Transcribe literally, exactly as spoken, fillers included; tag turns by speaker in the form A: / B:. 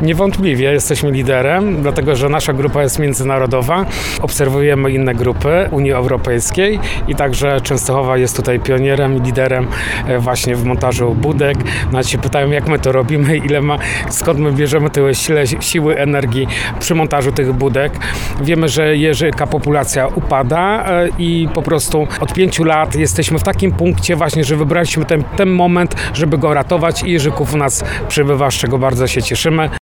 A: Niewątpliwie jesteśmy liderem, dlatego że nasza grupa jest międzynarodowa. Obserwujemy inne grupy Unii Europejskiej i także Częstochowa jest tutaj pionierem, liderem właśnie w montażu budek. Nawet się pytają, jak my to robimy, ile ma, skąd my bierzemy tyle siły, siły, energii przy montażu tych budek. Wiemy, że jeżyka populacja upada i po prostu od pięciu lat jesteśmy w takim punkcie właśnie, że wybraliśmy ten, ten moment, żeby go ratować i jeżyków u nas przybywa, z czego bardzo się cieszymy.